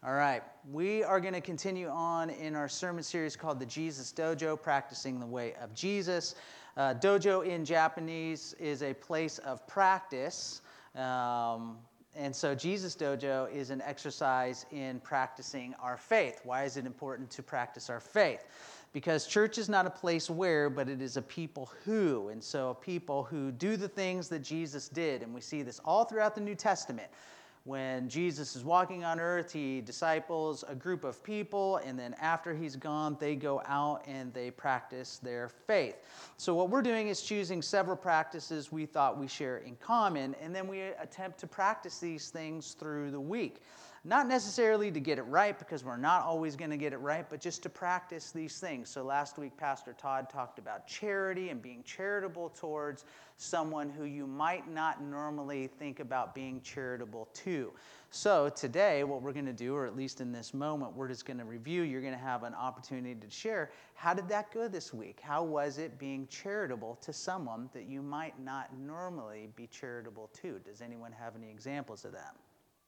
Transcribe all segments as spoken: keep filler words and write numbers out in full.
All right, we are going to continue on in our sermon series called the Jesus Dojo, Practicing the Way of Jesus. Uh, dojo in Japanese is a place of practice, um, and so Jesus Dojo is an exercise in practicing our faith. Why is it important to practice our faith? Because church is not a place where, but it is a people who, and so people who do the things that Jesus did, and we see this all throughout the New Testament. When Jesus is walking on earth, he disciples a group of people, and then after he's gone, they go out and they practice their faith. So what we're doing is choosing several practices we thought we share in common, and then we attempt to practice these things through the week. Not necessarily to get it right, because we're not always going to get it right, but just to practice these things. So last week, Pastor Todd talked about charity and being charitable towards someone who you might not normally think about being charitable to. So today, what we're going to do, or at least in this moment, we're just going to review. You're going to have an opportunity to share, how did that go this week? How was it being charitable to someone that you might not normally be charitable to? Does anyone have any examples of that?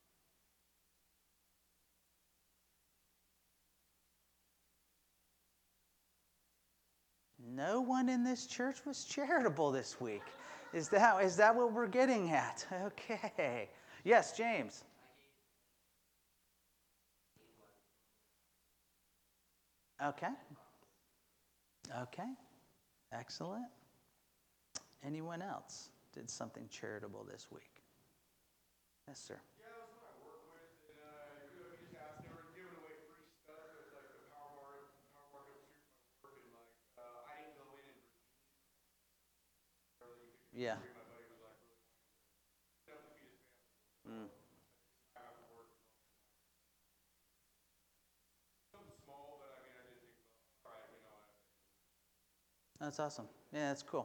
No one in this church was charitable this week. Is that, is that what we're getting at? Okay. Yes, James. Okay. Okay. Excellent. Anyone else did something charitable this week? Yes, sir. Yeah. Mm. That's awesome. Yeah, that's cool.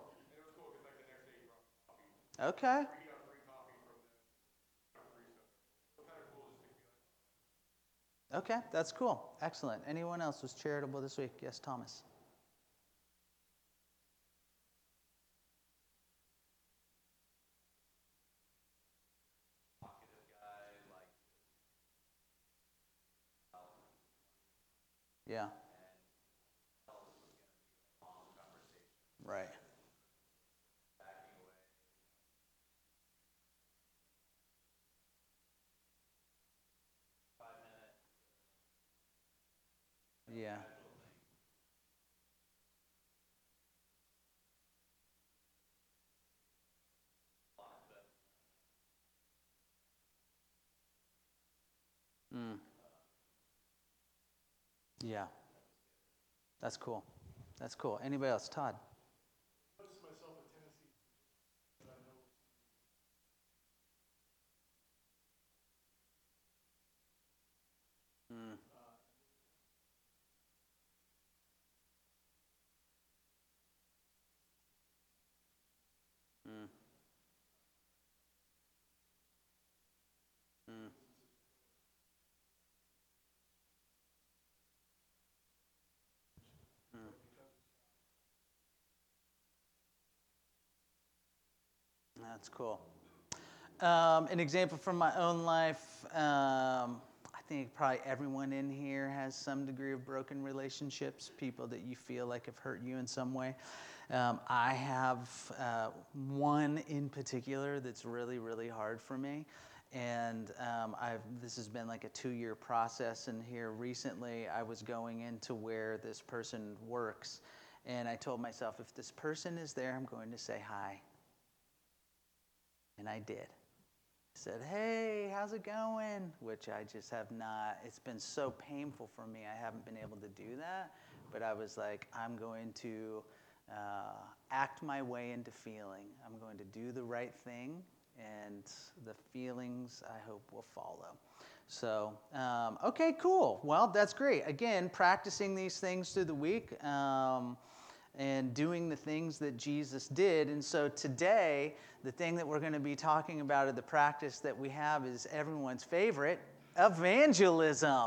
Okay. Okay, that's cool. Excellent. Anyone else was charitable this week? Yes, Thomas. Yeah. Right. Yeah. Mm. Yeah. That's cool. That's cool. Anybody else? Todd? Mm. Mm. Mm. Mm. That's cool. Um, an example from my own life, um, I think probably everyone in here has some degree of broken relationships, people that you feel like have hurt you in some way. Um, I have uh, one in particular that's really, really hard for me. And um, I've, this has been like a two-year process, and here recently I was going into where this person works, and I told myself, if this person is there, I'm going to say hi. And I did. Said, hey, how's it going? Which I just have not, it's been so painful for me, I haven't been able to do that. But I was like, I'm going to uh, act my way into feeling. I'm going to do the right thing, and the feelings, I hope, will follow. So, um, okay, cool. Well, that's great. Again, practicing these things through the week. Um, and doing the things that Jesus did. And so today, the thing that we're going to be talking about, or the practice that we have, is everyone's favorite, evangelism.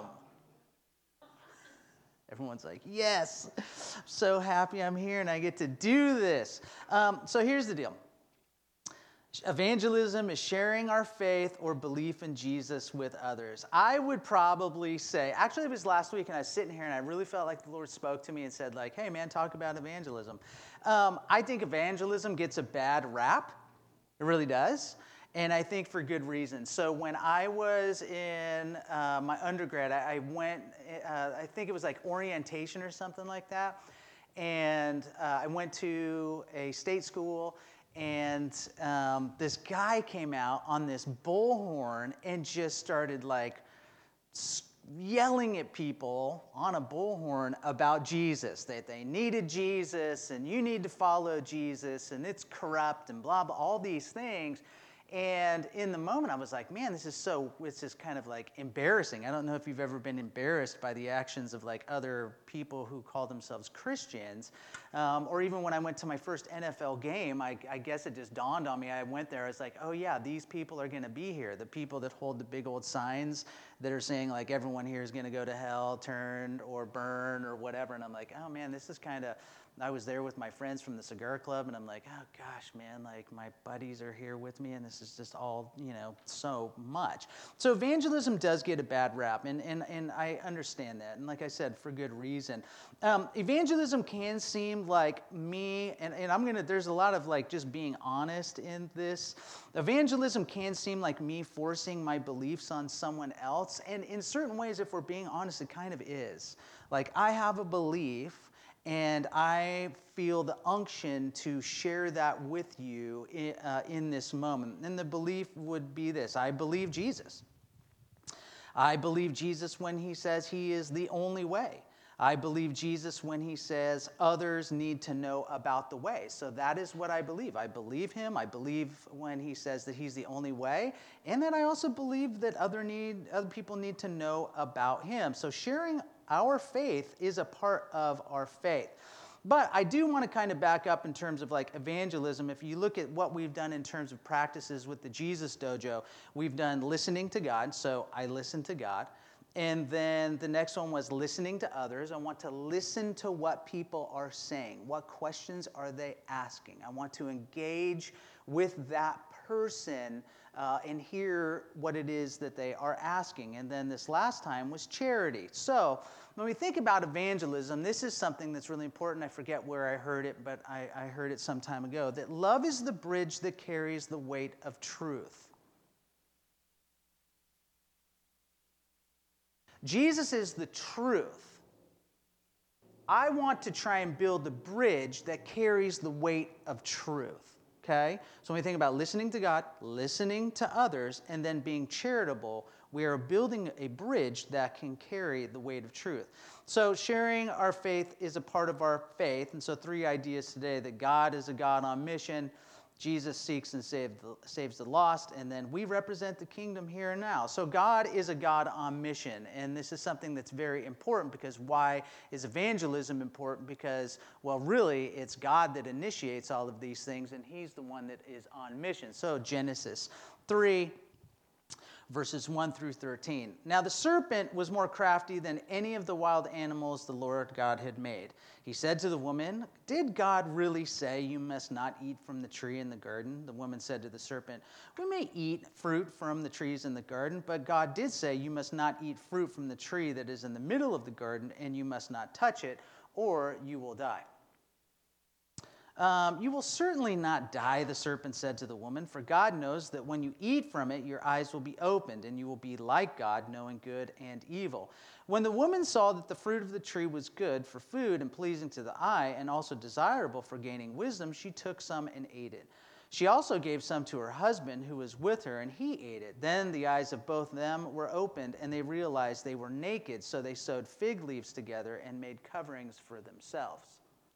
Everyone's like, yes, I'm so happy I'm here and I get to do this. Um, so here's the deal. Evangelism is sharing our faith or belief in Jesus with others. I would probably say, actually it was last week and I was sitting here and I really felt like the Lord spoke to me and said like, hey man, talk about evangelism. Um, I think evangelism gets a bad rap. It really does. And I think for good reason. So when I was in uh, my undergrad, I, I went, uh, I think it was like orientation or something like that. And uh, I went to a state school. And um, this guy came out on this bullhorn and just started like yelling at people on a bullhorn about Jesus, that they needed Jesus and you need to follow Jesus and it's corrupt and blah, blah, all these things. And in the moment, I was like, man, this is so, it's just kind of like embarrassing. I don't know if you've ever been embarrassed by the actions of like other people who call themselves Christians. Um, or even when I went to my first N F L game, I, I guess it just dawned on me. I went there, I was like, oh yeah, these people are going to be here. The people that hold the big old signs that are saying like everyone here is going to go to hell, turn, or burn, or whatever. And I'm like, oh man, this is kind of, I was there with my friends from the cigar club, and I'm like, oh gosh, man, like my buddies are here with me, and this is just all, you know, so much. So evangelism does get a bad rap, and and, and I understand that, and like I said, for good reason. Um, evangelism can seem like me, and, and I'm gonna, there's a lot of like just being honest in this. Evangelism can seem like me forcing my beliefs on someone else, and in certain ways, if we're being honest, it kind of is. Like I have a belief, and I feel the unction to share that with you in, uh, in this moment. And the belief would be this: I believe Jesus. I believe Jesus when he says he is the only way. I believe Jesus when he says others need to know about the way. So that is what I believe. I believe him. I believe when he says that he's the only way. And then I also believe that other need other people need to know about him. So sharing our faith is a part of our faith. But I do want to kind of back up in terms of like evangelism. If you look at what we've done in terms of practices with the Jesus Dojo, we've done listening to God. So I listen to God. And then the next one was listening to others. I want to listen to what people are saying. What questions are they asking? I want to engage with that person uh, and hear what it is that they are asking. And then this last time was charity. So when we think about evangelism, this is something that's really important. I forget where I heard it, but I, I heard it some time ago, that love is the bridge that carries the weight of truth. Jesus is the truth. I want to try and build the bridge that carries the weight of truth. Okay? So when we think about listening to God, listening to others, and then being charitable, we are building a bridge that can carry the weight of truth. So sharing our faith is a part of our faith. And so three ideas today: that God is a God on mission, Jesus seeks and save the, saves the lost, and then we represent the kingdom here and now. So God is a God on mission, and this is something that's very important, because why is evangelism important? Because, well, really, it's God that initiates all of these things, and he's the one that is on mission. So Genesis three, verses one through thirteen. Now the serpent was more crafty than any of the wild animals the Lord God had made. He said to the woman, "Did God really say you must not eat from the tree in the garden?" The woman said to the serpent, "We may eat fruit from the trees in the garden, but God did say you must not eat fruit from the tree that is in the middle of the garden, and you must not touch it, or you will die." Um, you will certainly not die, the serpent said to the woman, "for God knows that when you eat from it, your eyes will be opened, and you will be like God, knowing good and evil." When the woman saw that the fruit of the tree was good for food and pleasing to the eye, and also desirable for gaining wisdom, she took some and ate it. She also gave some to her husband who was with her, and he ate it. Then the eyes of both of them were opened, and they realized they were naked, so they sewed fig leaves together and made coverings for themselves.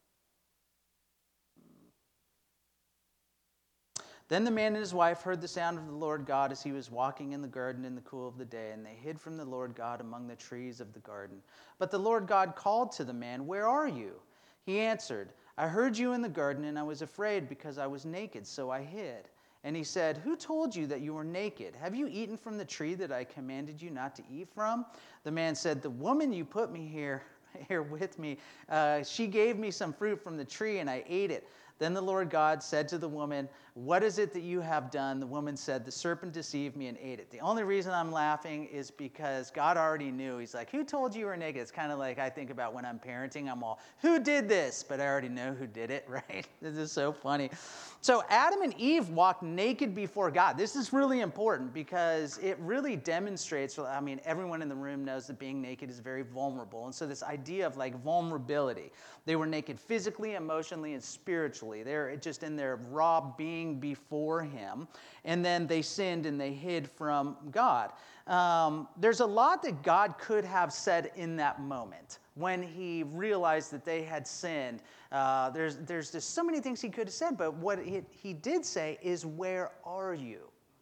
Then the man and his wife heard the sound of the Lord God as he was walking in the garden in the cool of the day, and they hid from the Lord God among the trees of the garden. But the Lord God called to the man, "Where are you?" He answered, "I heard you in the garden, and I was afraid because I was naked, so I hid." And he said, "Who told you that you were naked? Have you eaten from the tree that I commanded you not to eat from?" The man said, "The woman you put me here, here with me, uh, she gave me some fruit from the tree, and I ate it." Then the Lord God said to the woman, "What is it that you have done?" The woman said, "The serpent deceived me and ate it." The only reason I'm laughing is because God already knew. He's like, "Who told you you were naked?" It's kind of like I think about when I'm parenting. I'm all, "Who did this?" But I already know who did it, right? This is so funny. So Adam and Eve walked naked before God. This is really important because it really demonstrates, I mean, everyone in the room knows that being naked is very vulnerable. And so this idea of like vulnerability, they were naked physically, emotionally, and spiritually. They're just in their raw being before him. And then they sinned and they hid from God. Um, there's a lot that God could have said in that moment when he realized that they had sinned. Uh, there's, there's just so many things he could have said, but what he, he did say is, "Where are you?"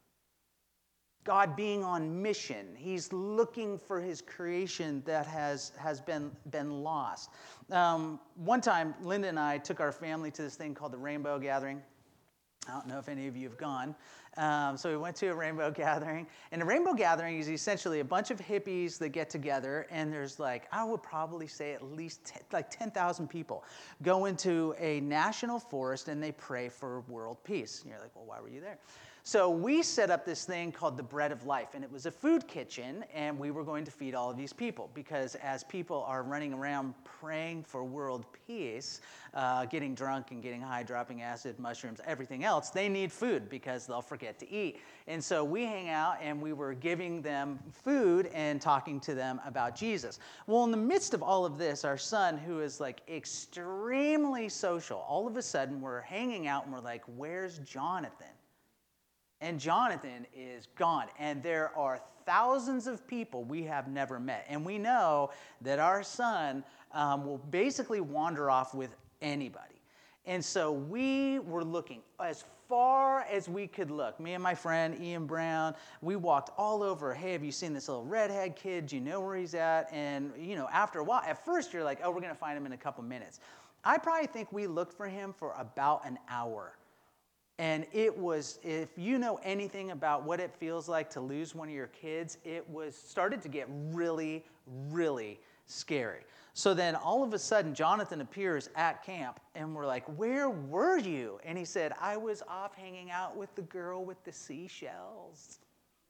God being on mission. He's looking for his creation that has, has been, been lost. Um, one time, Linda and I took our family to this thing called the Rainbow Gathering. I don't know if any of you have gone. Um, so we went to a rainbow gathering. And a rainbow gathering is essentially a bunch of hippies that get together, and there's like, I would probably say at least ten, like ten thousand people go into a national forest and they pray for world peace. And you're like, well, why were you there? So we set up this thing called the Bread of Life, and it was a food kitchen, and we were going to feed all of these people because as people are running around praying for world peace, uh, getting drunk and getting high, dropping acid, mushrooms, everything else, they need food because they'll forget to eat. And so we hang out, and we were giving them food and talking to them about Jesus. Well, in the midst of all of this, our son, who is like extremely social, all of a sudden we're hanging out, and we're like, "Where's Jonathan?" And Jonathan is gone. And there are thousands of people we have never met. And we know that our son um, will basically wander off with anybody. And so we were looking as far as we could look. Me and my friend, Ian Brown, we walked all over. "Hey, have you seen this little redhead kid? Do you know where he's at?" And, you know, after a while, at first you're like, "Oh, we're going to find him in a couple minutes." I probably think we looked for him for about an hour. And it was, if you know anything about what it feels like to lose one of your kids, it was started to get really, really scary. So then all of a sudden, Jonathan appears at camp, and we're like, "Where were you?" And he said, "I was off hanging out with the girl with the seashells."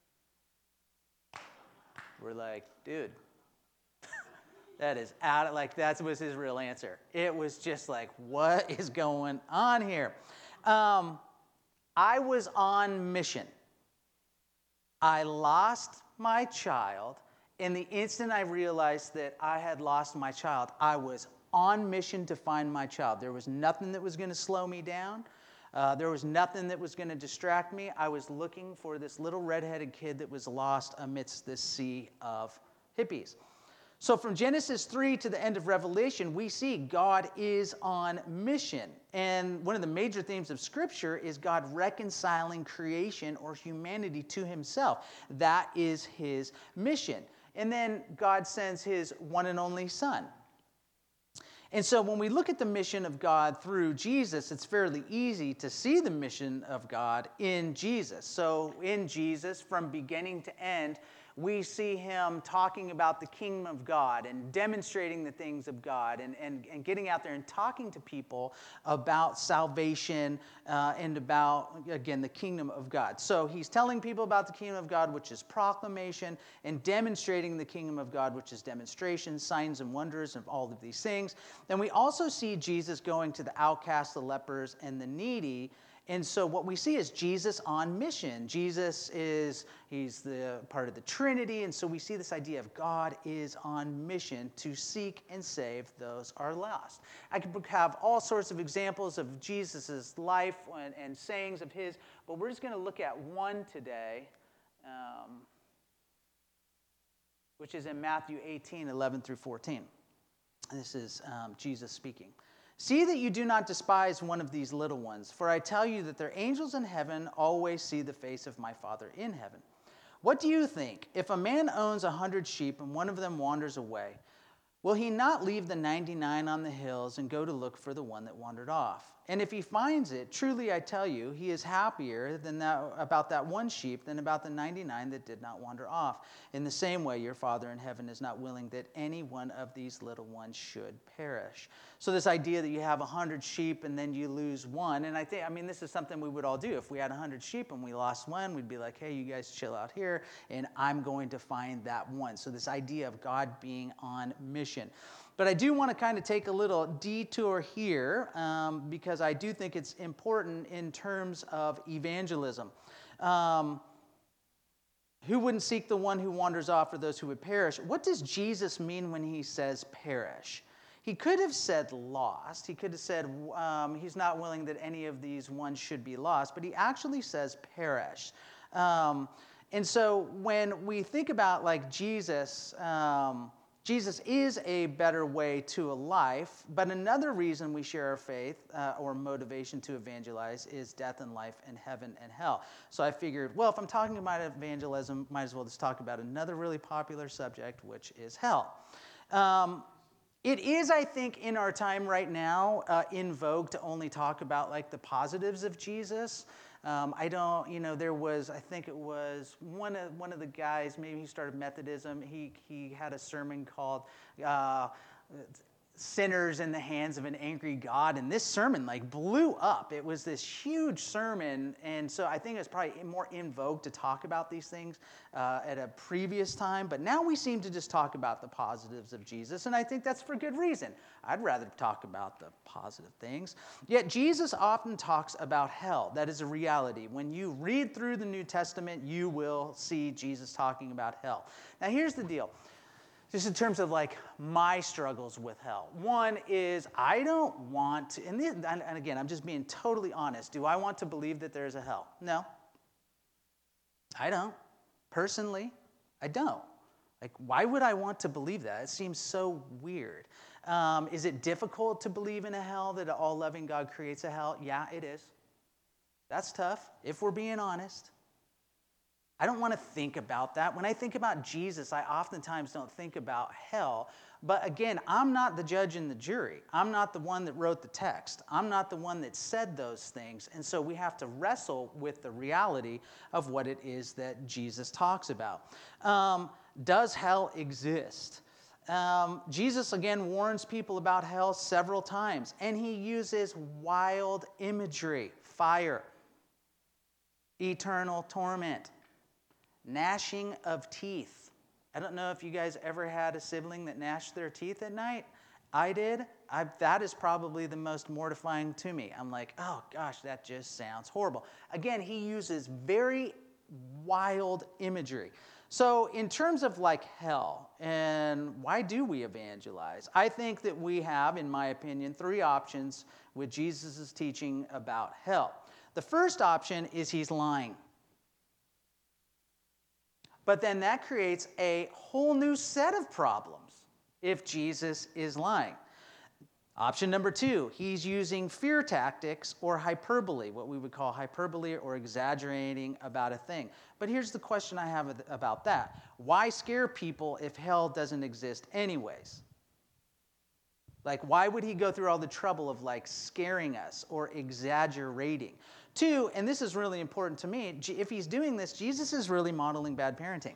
We're like, "Dude, that is out of, like, that was his real answer." It was just like, what is going on here? Um, I was on mission. I lost my child. In the instant I realized that I had lost my child, I was on mission to find my child. There was nothing that was going to slow me down. Uh, there was nothing that was going to distract me. I was looking for this little redheaded kid that was lost amidst this sea of hippies. So from Genesis three to the end of Revelation, we see God is on mission. And one of the major themes of Scripture is God reconciling creation or humanity to himself. That is his mission. And then God sends his one and only Son. And so when we look at the mission of God through Jesus, it's fairly easy to see the mission of God in Jesus. So in Jesus, from beginning to end, we see him talking about the kingdom of God and demonstrating the things of God and, and, and getting out there and talking to people about salvation uh, and about, again, the kingdom of God. So he's telling people about the kingdom of God, which is proclamation, and demonstrating the kingdom of God, which is demonstration, signs and wonders of all of these things. Then we also see Jesus going to the outcasts, the lepers, and the needy. And so what we see is Jesus on mission. Jesus is, he's the part of the Trinity, and so we see this idea of God is on mission to seek and save those who are lost. I could have all sorts of examples of Jesus' life and, and sayings of his, but we're just going to look at one today, um, which is in Matthew eighteen, eleven through fourteen. This is um, Jesus speaking. "See that you do not despise one of these little ones, for I tell you that their angels in heaven always see the face of my Father in heaven. What do you think? If a man owns a hundred sheep and one of them wanders away, will he not leave the ninety-nine on the hills and go to look for the one that wandered off? And if he finds it, truly I tell you, he is happier than that, about that one sheep than about the ninety-nine that did not wander off. In the same way, your Father in heaven is not willing that any one of these little ones should perish. So this idea that you have one hundred sheep and then you lose one, and I think, I mean, this is something we would all do. If we had one hundred sheep and we lost one, we'd be like, hey, you guys chill out here, and I'm going to find that one. So this idea of God being on mission. But I do want to kind of take a little detour here um, because I do think it's important in terms of evangelism. Um, who wouldn't seek the one who wanders off, or those who would perish? What does Jesus mean when he says perish? He could have said lost. He could have said um, he's not willing that any of these ones should be lost, but he actually says perish. Um, and so when we think about like Jesus... Um, Jesus is a better way to a life, but another reason we share our faith uh, or motivation to evangelize is death and life and heaven and hell. So I figured, well, if I'm talking about evangelism, might as well just talk about another really popular subject, which is hell. Um, it is, I think, in our time right now, uh, in vogue to only talk about like the positives of Jesus. Um, I don't, you know, there was, I think it was one of one of the guys, maybe he started Methodism. He he had a sermon called uh, "Sinners in the Hands of an Angry God," and this sermon like blew up. It was this huge sermon, and so I think it's probably more in vogue to talk about these things uh, at a previous time. But now we seem to just talk about the positives of Jesus, and I think that's for good reason. I'd rather talk about the positive things. Yet Jesus often talks about hell. That is a reality. When you read through the New Testament, you will see Jesus talking about hell. Now, here's the deal. Just in terms of like my struggles with hell. One is I don't want to, and, this, and again, I'm just being totally honest. Do I want to believe that there's a hell? No. I don't. Personally, I don't. Like, why would I want to believe that? It seems so weird. Um, is it difficult to believe in a hell, that an all-loving God creates a hell? Yeah, it is. That's tough, if we're being honest. I don't want to think about that. When I think about Jesus, I oftentimes don't think about hell. But again, I'm not the judge and the jury. I'm not the one that wrote the text. I'm not the one that said those things. And so we have to wrestle with the reality of what it is that Jesus talks about. Um, does hell exist? Um, Jesus, again, warns people about hell several times. And he uses wild imagery, fire, eternal torment, gnashing of teeth. I don't know if you guys ever had a sibling that gnashed their teeth at night. I did. I, that is probably the most mortifying to me. I'm like, oh gosh, that just sounds horrible. Again, he uses very wild imagery. So in terms of like hell, and why do we evangelize? I think that we have, in my opinion, three options with Jesus' teaching about hell. The first option is he's lying. But then that creates a whole new set of problems if Jesus is lying. Option number two, he's using fear tactics or hyperbole, what we would call hyperbole or exaggerating about a thing. But here's the question I have about that. Why scare people if hell doesn't exist anyways? Like, why would he go through all the trouble of like scaring us or exaggerating? Two, and this is really important to me, if he's doing this, Jesus is really modeling bad parenting.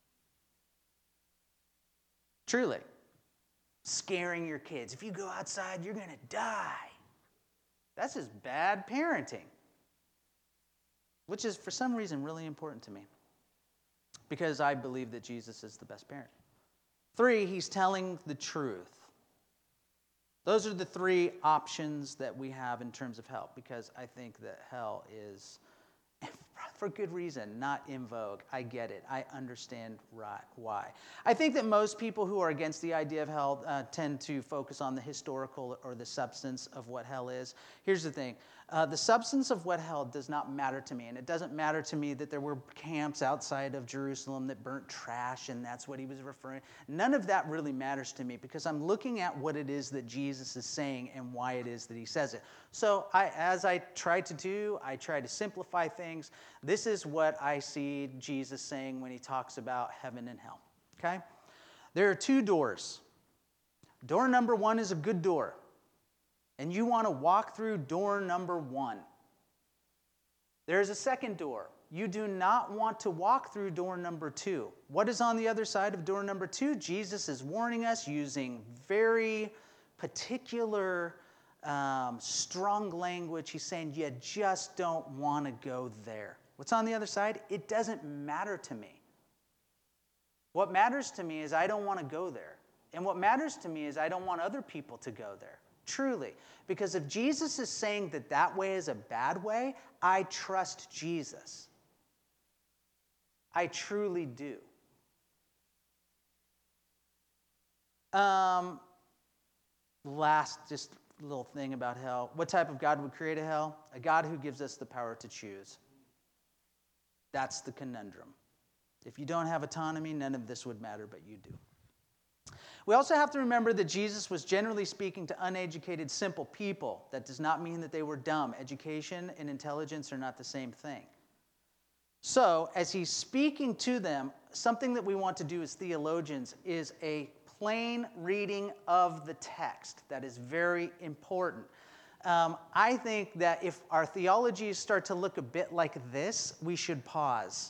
Truly. Scaring your kids. If you go outside, you're going to die. That's just bad parenting. Which is, for some reason, really important to me. Because I believe that Jesus is the best parent. Three, he's telling the truth. Those are the three options that we have in terms of hell, because I think that hell is, for good reason, not in vogue. I get it. I understand right why. I think that most people who are against the idea of hell uh, tend to focus on the historical or the substance of what hell is. Here's the thing. Uh, the substance of what hell does not matter to me, and it doesn't matter to me that there were camps outside of Jerusalem that burnt trash, and that's what he was referring. None of that really matters to me, because I'm looking at what it is that Jesus is saying and why it is that he says it. So I, as I try to do, I try to simplify things. This is what I see Jesus saying when he talks about heaven and hell. Okay? There are two doors. Door number one is a good door. and you want to walk through door number one. There's a second door. You do not want to walk through door number two. What is on the other side of door number two? Jesus is warning us using very particular, um, strong language. He's saying, you just don't want to go there. What's on the other side? It doesn't matter to me. What matters to me is I don't want to go there. And what matters to me is I don't want other people to go there. Truly. Because if Jesus is saying that that way is a bad way, I trust Jesus. I truly do. Um, last, just little thing about hell. What type of God would create a hell? A God who gives us the power to choose. That's the conundrum. If you don't have autonomy, none of this would matter, but you do. We also have to remember that Jesus was generally speaking to uneducated, simple people. That does not mean that they were dumb. Education and intelligence are not the same thing. So, as he's speaking to them, something that we want to do as theologians is a plain reading of the text. That is very important. Um, I think that if our theologies start to look a bit like this, we should pause.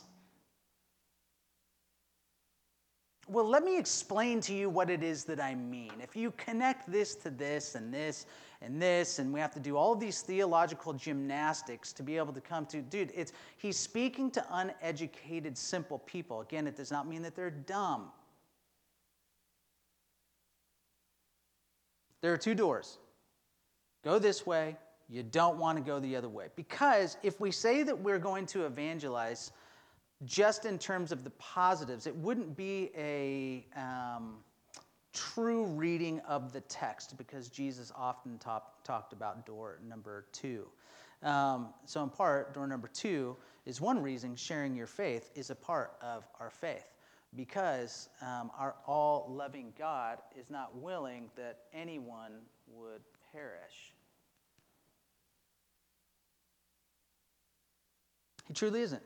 Well, let me explain to you what it is that I mean. If you connect this to this and this and this, and we have to do all of these theological gymnastics to be able to come to, dude, it's he's speaking to uneducated, simple people. Again, it does not mean that they're dumb. There are two doors. Go this way. You don't want to go the other way. Because if we say that we're going to evangelize just in terms of the positives, it wouldn't be a um, true reading of the text, because Jesus often talk, talked about door number two. Um, so in part, door number two is one reason sharing your faith is a part of our faith, because um, our all-loving God is not willing that anyone would perish. He truly isn't.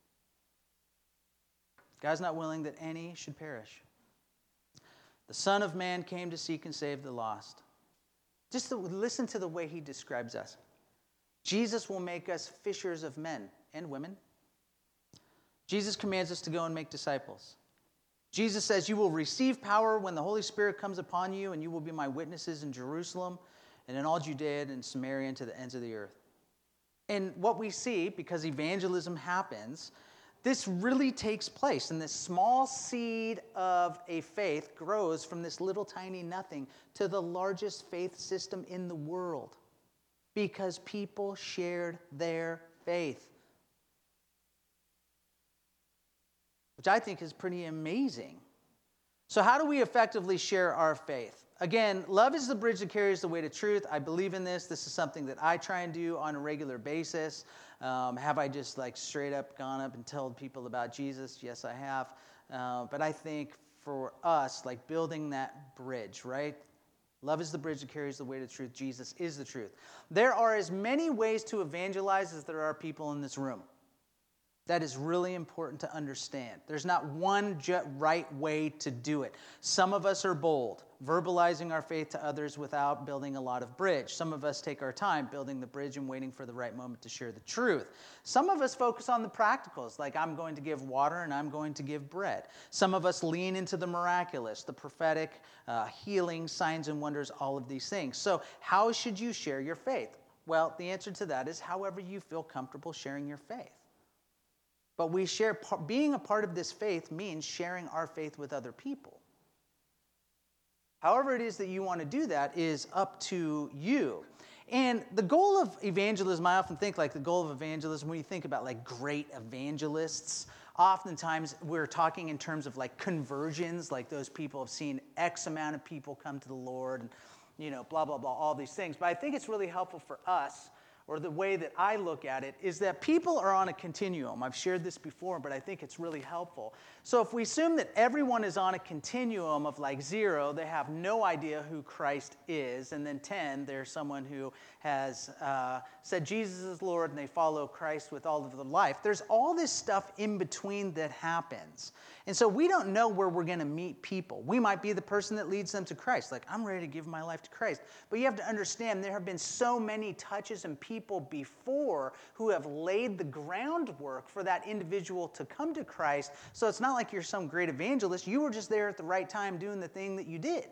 God's not willing that any should perish. The Son of Man came to seek and save the lost. Just to listen to the way he describes us. Jesus will make us fishers of men and women. Jesus commands us to go and make disciples. Jesus says, you will receive power when the Holy Spirit comes upon you, and you will be my witnesses in Jerusalem and in all Judea and Samaria and to the ends of the earth. And what we see, because evangelism happens, this really takes place, and this small seed of a faith grows from this little tiny nothing to the largest faith system in the world, because people shared their faith, which I think is pretty amazing. So how do we effectively share our faith? Again, love is the bridge that carries the way to truth. I believe in this. This is something that I try and do on a regular basis. Um, have I just like straight up gone up and told people about Jesus? Yes, I have. Uh, but I think for us, like building that bridge, right? Love is the bridge that carries the way to truth. Jesus is the truth. There are as many ways to evangelize as there are people in this room. That is really important to understand. There's not one right way to do it. Some of us are bold, verbalizing our faith to others without building a lot of bridge. Some of us take our time building the bridge and waiting for the right moment to share the truth. Some of us focus on the practicals, like I'm going to give water and I'm going to give bread. Some of us lean into the miraculous, the prophetic, uh, healing, signs and wonders, all of these things. So how should you share your faith? Well, the answer to that is however you feel comfortable sharing your faith. But we share, being a part of this faith means sharing our faith with other people. However it is that you want to do that is up to you. And the goal of evangelism, I often think like the goal of evangelism, when you think about like great evangelists, oftentimes we're talking in terms of like conversions, like those people have seen X amount of people come to the Lord and, you know, blah, blah, blah, all these things. But I think it's really helpful for us, or the way that I look at it, is that people are on a continuum. I've shared this before, but I think it's really helpful. So if we assume that everyone is on a continuum of like zero, they have no idea who Christ is, and then ten, there's someone who has uh, said Jesus is Lord, and they follow Christ with all of their life. There's all this stuff in between that happens. And so we don't know where we're going to meet people. We might be the person that leads them to Christ. Like, I'm ready to give my life to Christ. But you have to understand there have been so many touches and people before who have laid the groundwork for that individual to come to Christ. So it's not like you're some great evangelist. You were just there at the right time doing the thing that you did.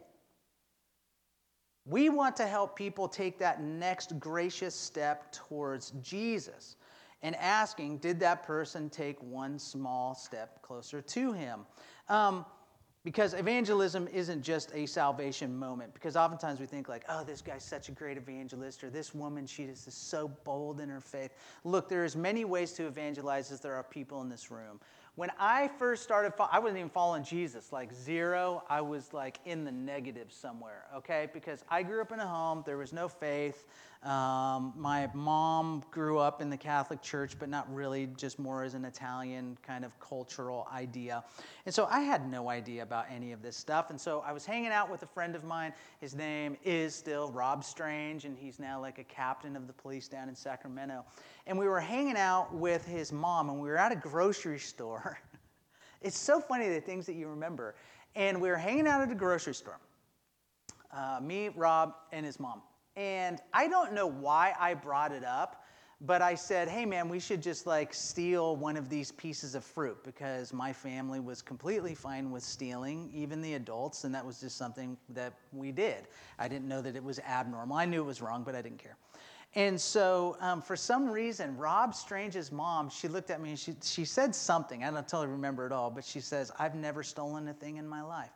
We want to help people take that next gracious step towards Jesus. And asking, did that person take one small step closer to him? Um, because evangelism isn't just a salvation moment. Because oftentimes we think like, oh, this guy's such a great evangelist, or this woman, she is just so bold in her faith. Look, there are as many ways to evangelize as there are people in this room. When I first started, I wasn't even following Jesus, like zero. I was like in the negative somewhere, okay? Because I grew up in a home, there was no faith. Um, my mom grew up in the Catholic Church, but not really, just more as an Italian kind of cultural idea. And so I had no idea about any of this stuff. And so I was hanging out with a friend of mine. His name is still Rob Strange, and he's now like a captain of the police down in Sacramento. And we were hanging out with his mom, and we were at a grocery store. It's so funny, the things that you remember. And we were hanging out at a grocery store. Uh, me, Rob, and his mom. And I don't know why I brought it up, but I said, hey, man, we should just like steal one of these pieces of fruit, because my family was completely fine with stealing, even the adults, and that was just something that we did. I didn't know that it was abnormal. I knew it was wrong, but I didn't care. And so um, for some reason, Rob Strange's mom, she looked at me and she, she said something. I don't totally remember it all, but she says, I've never stolen a thing in my life.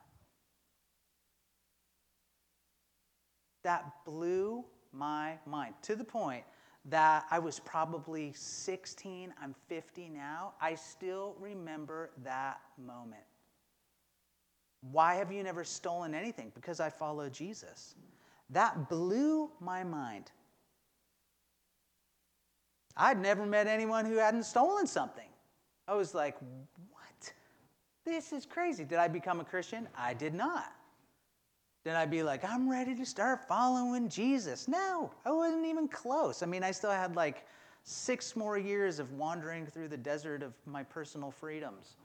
That blew my mind, to the point that I was probably sixteen, I'm fifty now. I still remember that moment. Why have you never stolen anything? Because I follow Jesus. That blew my mind. I'd never met anyone who hadn't stolen something. I was like, what? This is crazy. Did I become a Christian? I did not. Did I be like, I'm ready to start following Jesus? No, I wasn't even close. I mean, I still had like six more years of wandering through the desert of my personal freedoms.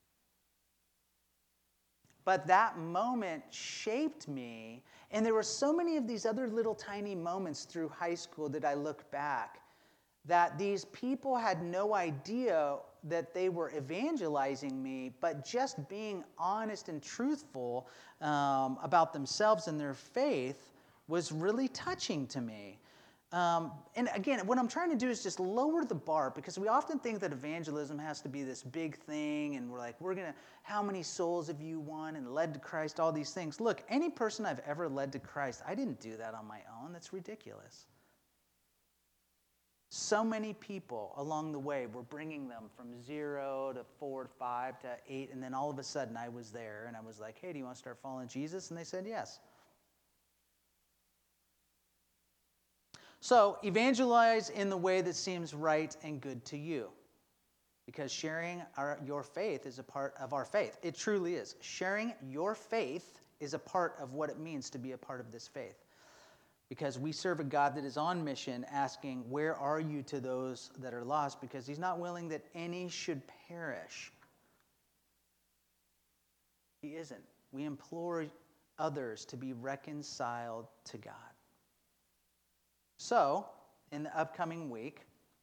But that moment shaped me, and there were so many of these other little tiny moments through high school that I look back, that these people had no idea that they were evangelizing me, but just being honest and truthful um, about themselves and their faith was really touching to me. Um, and again, what I'm trying to do is just lower the bar, because we often think that evangelism has to be this big thing, and we're like, we're going to, how many souls have you won and led to Christ, all these things. Look, any person I've ever led to Christ, I didn't do that on my own. That's ridiculous. So many people along the way were bringing them from zero to four to five to eight, and then all of a sudden I was there, and I was like, hey, do you want to start following Jesus? And they said yes. So evangelize in the way that seems right and good to you, because sharing our, your faith is a part of our faith. It truly is. Sharing your faith is a part of what it means to be a part of this faith. Because we serve a God that is on mission, asking, where are you to those that are lost? Because he's not willing that any should perish. He isn't. We implore others to be reconciled to God. So, in the upcoming week,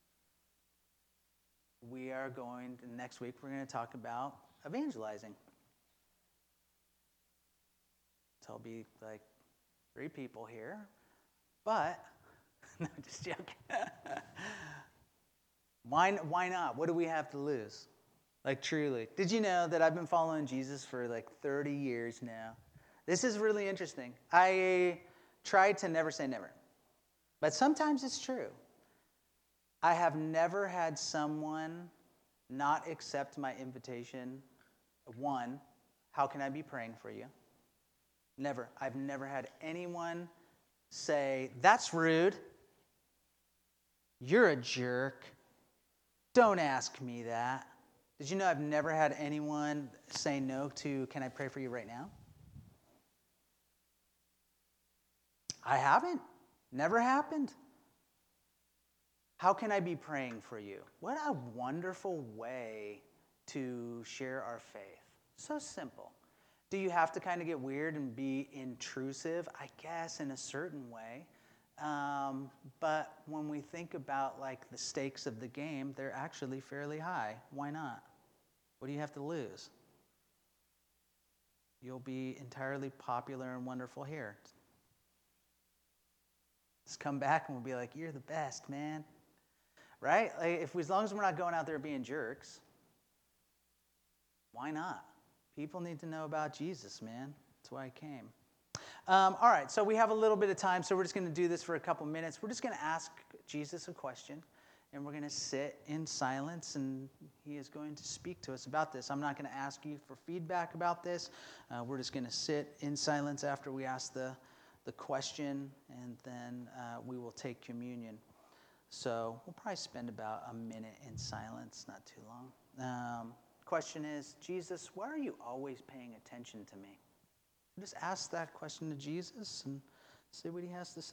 we are going, to, next week, we're going to talk about evangelizing. So there'll be like three people here. But, no, just joking. why, why not? What do we have to lose? Like, truly. Did you know that I've been following Jesus for like thirty years now? This is really interesting. I try to never say never. But sometimes it's true. I have never had someone not accept my invitation. One, how can I be praying for you? Never. I've never had anyone say, that's rude. You're a jerk. Don't ask me that. Did you know I've never had anyone say no to, can I pray for you right now? I haven't. Never happened. How can I be praying for you? What a wonderful way to share our faith. So simple. Do you have to kind of get weird and be intrusive? I guess in a certain way. Um, but when we think about like the stakes of the game, they're actually fairly high. Why not? What do you have to lose? You'll be entirely popular and wonderful here. Just come back and we'll be like, you're the best, man. Right? Like if we, as long as we're not going out there being jerks, why not? People need to know about Jesus, man. That's why I came. Um, all right, so we have a little bit of time, so we're just going to do this for a couple minutes. We're just going to ask Jesus a question, and we're going to sit in silence, and he is going to speak to us about this. I'm not going to ask you for feedback about this. Uh, we're just going to sit in silence after we ask the, the question, and then uh, we will take communion. So we'll probably spend about a minute in silence, not too long. Um, question is, Jesus, why are you always paying attention to me? Just ask that question to Jesus and see what he has to say.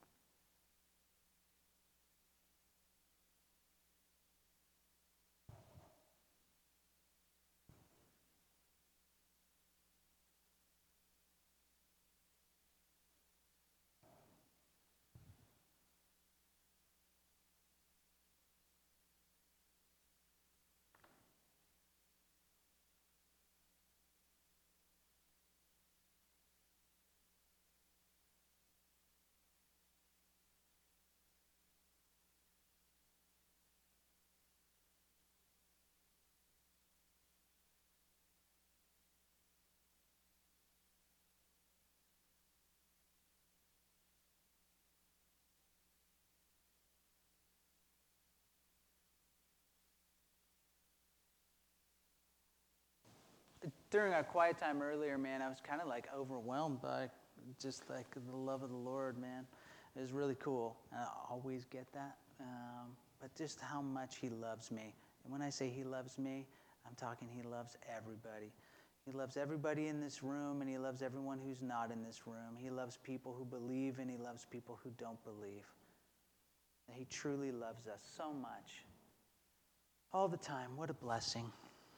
During our quiet time earlier, man, I was kind of like overwhelmed by just like the love of the Lord, man. It was really cool. I always get that. Um, but just how much he loves me. And when I say he loves me, I'm talking he loves everybody. He loves everybody in this room, and he loves everyone who's not in this room. He loves people who believe, and he loves people who don't believe. And he truly loves us so much. All the time. What a blessing.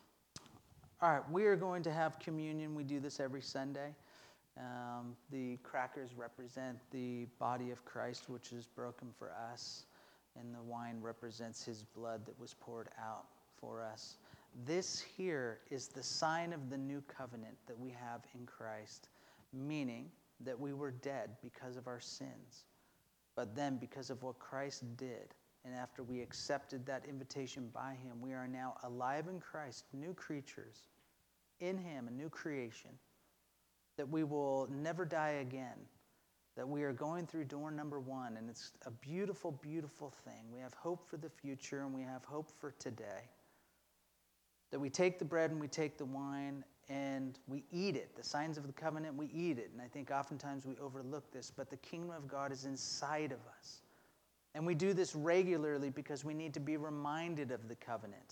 All right, we are going to have communion. We do this every Sunday. Um, the crackers represent the body of Christ, which is broken for us, and the wine represents his blood that was poured out for us. This here is the sign of the new covenant that we have in Christ, meaning that we were dead because of our sins. But then because of what Christ did, and after we accepted that invitation by him, we are now alive in Christ, new creatures, in him, a new creation, that we will never die again, that we are going through door number one, and it's a beautiful, beautiful thing. We have hope for the future, and we have hope for today. That we take the bread and we take the wine, and we eat it. The signs of the covenant, we eat it. And I think oftentimes we overlook this, but the kingdom of God is inside of us. And we do this regularly because we need to be reminded of the covenant.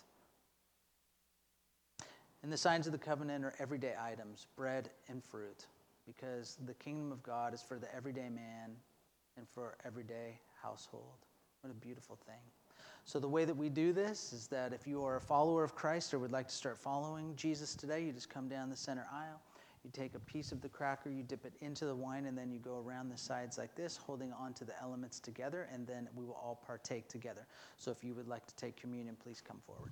And the signs of the covenant are everyday items, bread and fruit, because the kingdom of God is for the everyday man and for everyday household. What a beautiful thing. So the way that we do this is that if you are a follower of Christ or would like to start following Jesus today, you just come down the center aisle. You take a piece of the cracker, you dip it into the wine, and then you go around the sides like this, holding on to the elements together, and then we will all partake together. So if you would like to take communion, please come forward.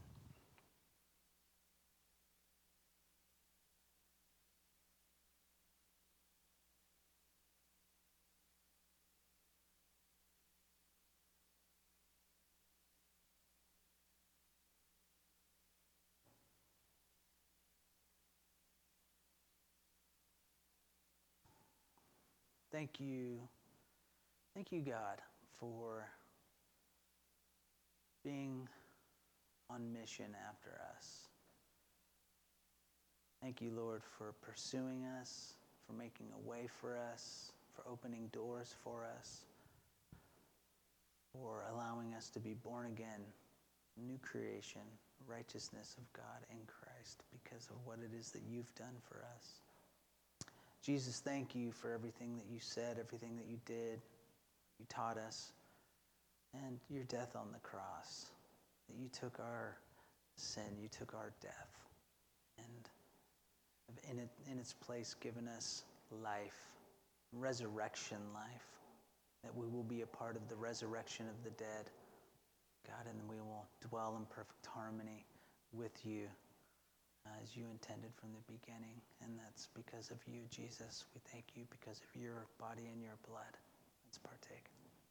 Thank you. Thank you, God, for being on mission after us. Thank you, Lord, for pursuing us, for making a way for us, for opening doors for us, for allowing us to be born again, new creation, righteousness of God in Christ because of what it is that you've done for us. Jesus, thank you for everything that you said, everything that you did, you taught us, and your death on the cross, that you took our sin, you took our death, and have in, it, in its place given us life, resurrection life, that we will be a part of the resurrection of the dead, God, and we will dwell in perfect harmony with you uh, as you intended from the beginning. And that's because of you, Jesus. We thank you because of your body and your blood. Let's partake.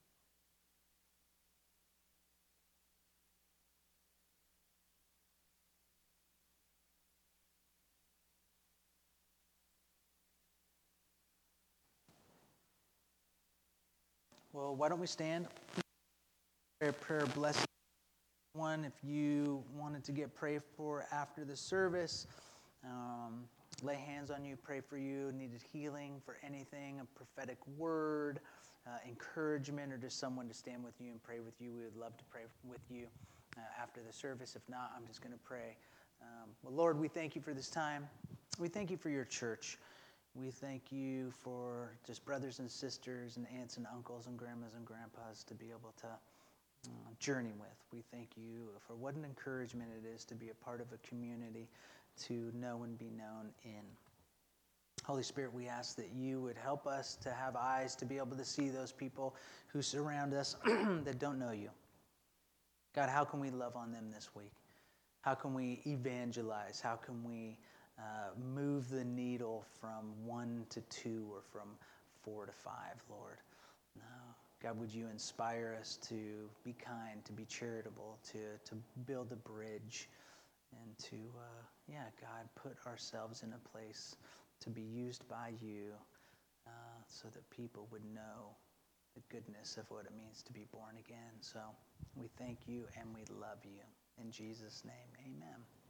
Well, why don't we stand? Prayer, prayer blessing. One, if you wanted to get prayed for after the service, um, lay hands on you, pray for you, needed healing for anything, a prophetic word, uh, encouragement, or just someone to stand with you and pray with you, we would love to pray with you uh, after the service. If not, I'm just going to pray. Um, well, Lord, we thank you for this time. We thank you for your church. We thank you for just brothers and sisters and aunts and uncles and grandmas and grandpas to be able to uh, journey with. We thank you for what an encouragement it is to be a part of a community, to know and be known in. Holy Spirit, we ask that you would help us to have eyes to be able to see those people who surround us that don't know you. God, how can we love on them this week? How can we evangelize? How can we uh, move the needle from one to two or from four to five, Lord? No. God, would you inspire us to be kind, to be charitable, to, to build a bridge, and to, uh, yeah, God, put ourselves in a place to be used by you uh, so that people would know the goodness of what it means to be born again. So we thank you and we love you. In Jesus' name, amen.